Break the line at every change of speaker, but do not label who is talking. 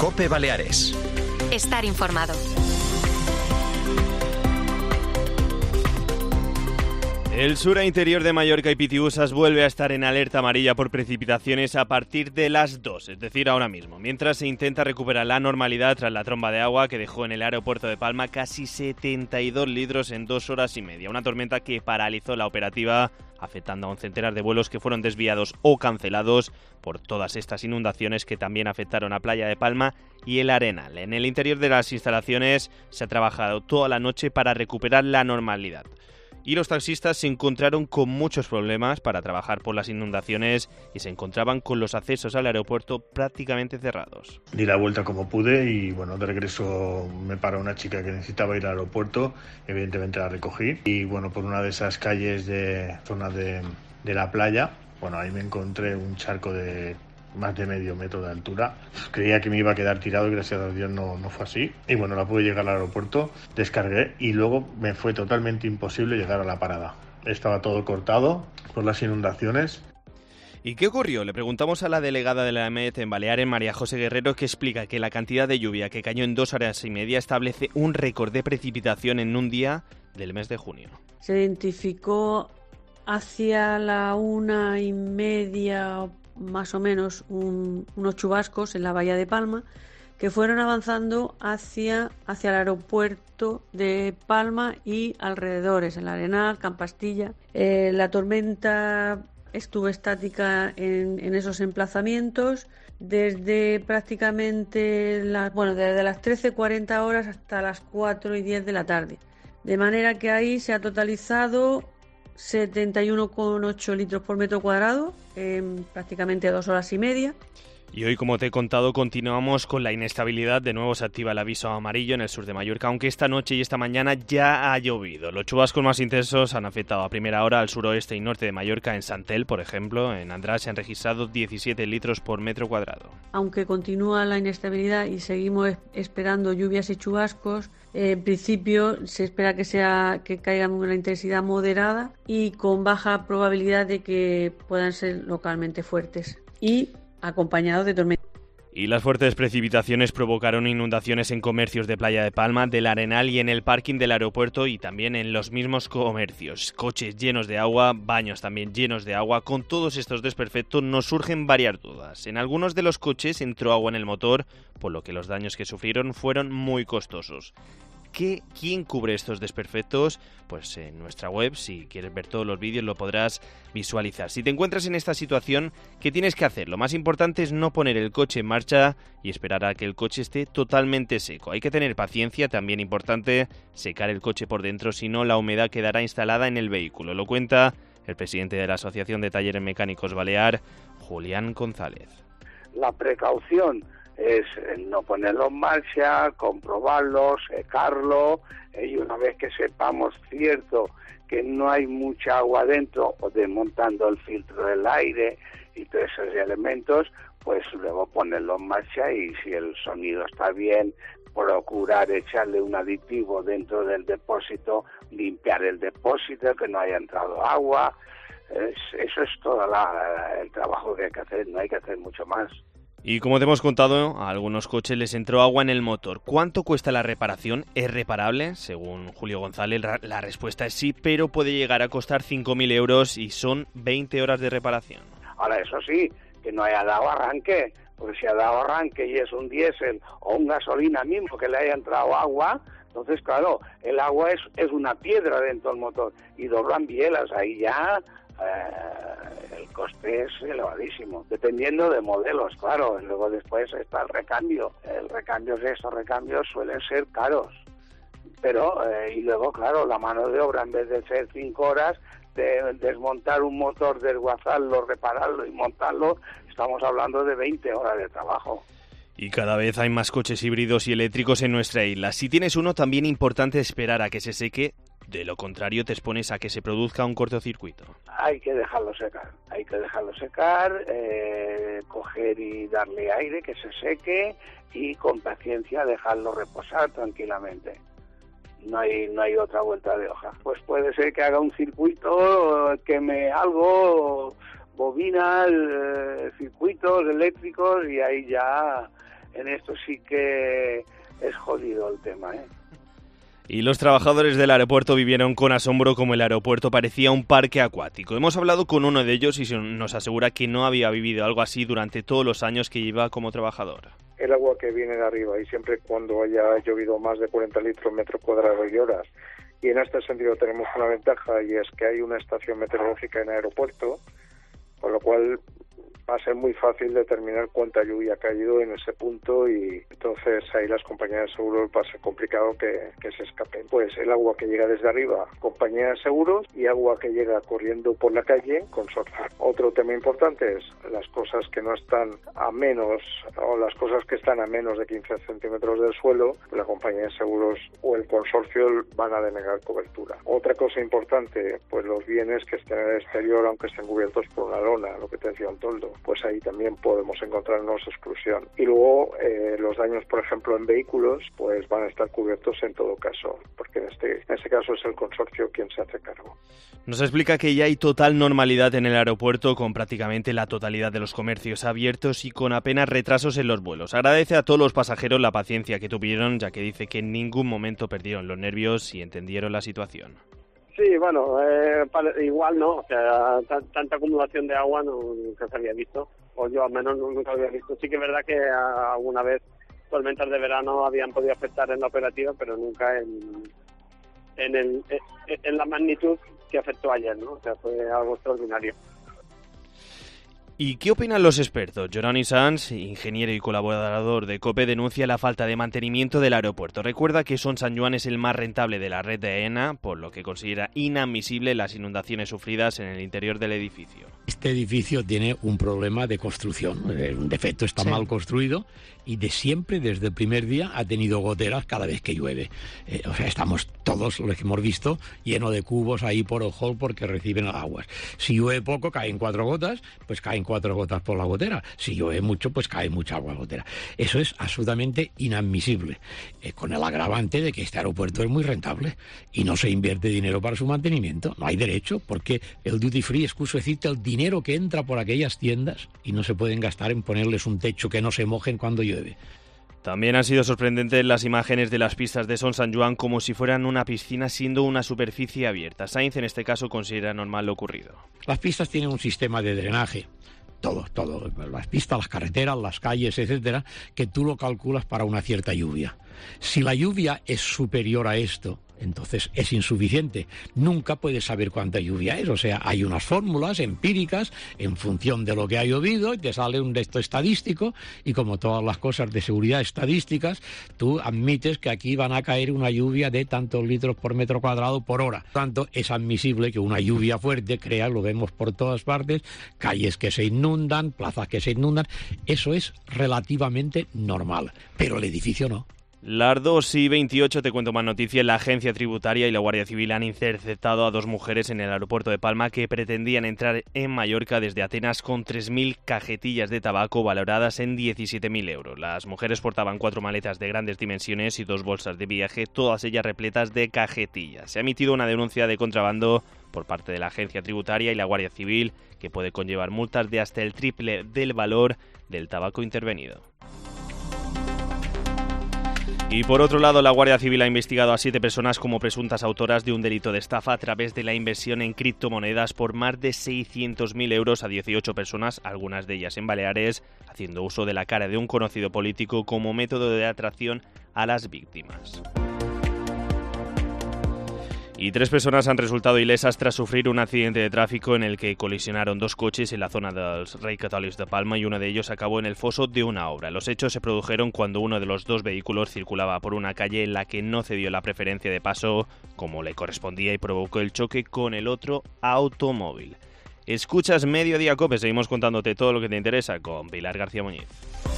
COPE Baleares.
Estar informado.
El sur e interior de Mallorca y Pitiusas vuelve a estar en alerta amarilla por precipitaciones a partir de las 2, es decir, ahora mismo, mientras se intenta recuperar la normalidad tras la tromba de agua que dejó en el aeropuerto de Palma casi 72 litros en 2 horas y media. Una tormenta que paralizó la operativa, afectando a un centenar de vuelos que fueron desviados o cancelados por todas estas inundaciones que también afectaron a Playa de Palma y el Arenal. En el interior de las instalaciones se ha trabajado toda la noche para recuperar la normalidad. Y los taxistas se encontraron con muchos problemas para trabajar por las inundaciones y se encontraban con los accesos al aeropuerto prácticamente cerrados.
Di la vuelta como pude y bueno, de regreso me paró una chica que necesitaba ir al aeropuerto, evidentemente la recogí y bueno, por una de esas calles de zona de la playa, bueno, ahí me encontré un charco de más de medio metro de altura. Creía que me iba a quedar tirado y gracias a Dios no fue así. Y bueno, la pude llegar al aeropuerto, descargué y luego me fue totalmente imposible llegar a la parada. Estaba todo cortado por las inundaciones.
¿Y qué ocurrió? Le preguntamos a la delegada de la EMET en Baleares, María José Guerrero, que explica que la cantidad de lluvia que cayó en 2 horas y media establece un récord de precipitación en un día del mes de junio.
Se identificó hacia la 1:30 más o menos unos chubascos en la bahía de Palma que fueron avanzando hacia el aeropuerto de Palma y alrededores, en la Arenal, Campastilla. La tormenta estuvo estática en esos emplazamientos desde prácticamente desde las 13:40 horas hasta las 4:10 de la tarde. De manera que ahí se ha totalizado 71,8 litros por metro cuadrado en prácticamente 2 horas y media.
Y hoy, como te he contado, continuamos con la inestabilidad. De nuevo se activa el aviso amarillo en el sur de Mallorca, aunque esta noche y esta mañana ya ha llovido. Los chubascos más intensos han afectado a primera hora al suroeste y norte de Mallorca. En Santel, por ejemplo, en András se han registrado 17 litros por metro cuadrado.
Aunque continúa la inestabilidad y seguimos esperando lluvias y chubascos, en principio se espera que caigan con una intensidad moderada y con baja probabilidad de que puedan ser localmente fuertes y acompañados de tormentas.
Y las fuertes precipitaciones provocaron inundaciones en comercios de Playa de Palma, del Arenal y en el parking del aeropuerto y también en los mismos comercios. Coches llenos de agua, baños también llenos de agua. Con todos estos desperfectos nos surgen varias dudas. En algunos de los coches entró agua en el motor, por lo que los daños que sufrieron fueron muy costosos. ¿Quién cubre estos desperfectos? Pues en nuestra web, si quieres ver todos los vídeos, lo podrás visualizar. Si te encuentras en esta situación, ¿qué tienes que hacer? Lo más importante es no poner el coche en marcha y esperar a que el coche esté totalmente seco. Hay que tener paciencia, también importante secar el coche por dentro, si no la humedad quedará instalada en el vehículo. Lo cuenta el presidente de la Asociación de Talleres Mecánicos Balear, Julián González.
La precaución es no ponerlo en marcha, comprobarlo, secarlo, y una vez que sepamos cierto que no hay mucha agua dentro, o desmontando el filtro del aire y todos esos elementos, pues luego ponerlo en marcha y si el sonido está bien, procurar echarle un aditivo dentro del depósito, limpiar el depósito, que no haya entrado agua. Eso es todo el trabajo que hay que hacer, no hay que hacer mucho más.
Y como te hemos contado, a algunos coches les entró agua en el motor. ¿Cuánto cuesta la reparación? ¿Es reparable? Según Julio González, la respuesta es sí, pero puede llegar a costar 5.000 euros y son 20 horas de reparación.
Ahora, eso sí, que no haya dado arranque, porque si ha dado arranque y es un diésel o un gasolina mismo que le haya entrado agua, entonces, claro, el agua es una piedra dentro del motor y doblan bielas, ahí ya el coste es elevadísimo, dependiendo de modelos, claro. Luego después está el recambio. Estos recambios suelen ser caros, pero y luego, claro, la mano de obra, en vez de ser 5 horas de desmontar un motor, desguazarlo, repararlo y montarlo, estamos hablando de 20 horas de trabajo.
Y cada vez hay más coches híbridos y eléctricos en nuestra isla. Si tienes uno, también es importante esperar a que se seque. De lo contrario, te expones a que se produzca un cortocircuito.
Hay que dejarlo secar, coger y darle aire, que se seque, y con paciencia dejarlo reposar tranquilamente. No hay otra vuelta de hoja. Pues puede ser que haga un circuito, queme algo, bobinas, circuitos eléctricos, y ahí ya en esto sí que es jodido el tema, ¿eh?
Y los trabajadores del aeropuerto vivieron con asombro como el aeropuerto parecía un parque acuático. Hemos hablado con uno de ellos y nos asegura que no había vivido algo así durante todos los años que lleva como trabajador.
El agua que viene de arriba, y siempre cuando haya llovido más de 40 litros metro cuadrado y horas. Y en este sentido tenemos una ventaja, y es que hay una estación meteorológica en el aeropuerto, con lo cual va a ser muy fácil determinar cuánta lluvia ha caído en ese punto, y entonces ahí las compañías de seguros va a ser complicado que se escapen. Pues el agua que llega desde arriba, compañía de seguros, y agua que llega corriendo por la calle, consorcio. Otro tema importante es las cosas que no están a menos, o las cosas que están a menos de 15 centímetros del suelo, la compañía de seguros o el consorcio van a denegar cobertura. Otra cosa importante, pues los bienes que estén en el exterior, aunque estén cubiertos por una lona, lo que te decía, un toldo, pues ahí también podemos encontrarnos exclusión. Y luego los daños, por ejemplo, en vehículos, pues van a estar cubiertos en todo caso, porque en este caso es el consorcio quien se hace cargo.
Nos explica que ya hay total normalidad en el aeropuerto, con prácticamente la totalidad de los comercios abiertos y con apenas retrasos en los vuelos. Agradece a todos los pasajeros la paciencia que tuvieron, ya que dice que en ningún momento perdieron los nervios y entendieron la situación.
Sí, bueno, igual no, o sea, tanta acumulación de agua nunca se había visto, o yo al menos nunca había visto. Sí que es verdad que alguna vez tormentas de verano habían podido afectar en la operativa, pero nunca en la magnitud que afectó ayer, ¿no? O sea, fue algo extraordinario.
¿Y qué opinan los expertos? Joroni Sanz, ingeniero y colaborador de COPE, denuncia la falta de mantenimiento del aeropuerto. Recuerda que Son Sant Joan es el más rentable de la red de AENA, por lo que considera inadmisible las inundaciones sufridas en el interior del edificio.
Este edificio tiene un problema de construcción, un defecto, está mal construido, y de siempre, desde el primer día, ha tenido goteras cada vez que llueve. O sea, estamos todos, los que hemos visto, lleno de cubos ahí por el hall porque reciben aguas. Si llueve poco, caen 4 gotas, pues caen 4 gotas por la gotera. Si llueve mucho, pues cae mucha agua gotera. Eso es absolutamente inadmisible, con el agravante de que este aeropuerto es muy rentable y no se invierte dinero para su mantenimiento. No hay derecho, porque el duty free, excuso decirte, el dinero que entra por aquellas tiendas, y no se pueden gastar en ponerles un techo que no se mojen cuando llueve.
También han sido sorprendentes las imágenes de las pistas de Son Sant Joan como si fueran una piscina siendo una superficie abierta. Sainz en este caso considera normal lo ocurrido.
Las pistas tienen un sistema de drenaje, todo, las pistas, las carreteras, las calles, etcétera, que tú lo calculas para una cierta lluvia. Si la lluvia es superior a esto, entonces es insuficiente. Nunca puedes saber cuánta lluvia es. O sea, hay unas fórmulas empíricas en función de lo que ha llovido y te sale un texto estadístico, y como todas las cosas de seguridad estadísticas, tú admites que aquí van a caer una lluvia de tantos litros por metro cuadrado por hora. Por tanto, es admisible que una lluvia fuerte crea, lo vemos por todas partes, calles que se inundan, plazas que se inundan. Eso es relativamente normal, pero el edificio no.
Las 2:28 te cuento más noticias. La Agencia Tributaria y la Guardia Civil han interceptado a 2 mujeres en el aeropuerto de Palma que pretendían entrar en Mallorca desde Atenas con 3.000 cajetillas de tabaco valoradas en 17.000 euros. Las mujeres portaban 4 maletas de grandes dimensiones y 2 bolsas de viaje, todas ellas repletas de cajetillas. Se ha emitido una denuncia de contrabando por parte de la Agencia Tributaria y la Guardia Civil, que puede conllevar multas de hasta el triple del valor del tabaco intervenido. Y por otro lado, la Guardia Civil ha investigado a 7 personas como presuntas autoras de un delito de estafa a través de la inversión en criptomonedas por más de 600.000 euros a 18 personas, algunas de ellas en Baleares, haciendo uso de la cara de un conocido político como método de atracción a las víctimas. Y 3 personas han resultado ilesas tras sufrir un accidente de tráfico en el que colisionaron 2 coches en la zona dels Reis Catòlics de Palma y uno de ellos acabó en el foso de una obra. Los hechos se produjeron cuando uno de los 2 vehículos circulaba por una calle en la que no cedió la preferencia de paso como le correspondía y provocó el choque con el otro automóvil. Escuchas Mediodía Cope, seguimos contándote todo lo que te interesa con Pilar García Muñiz.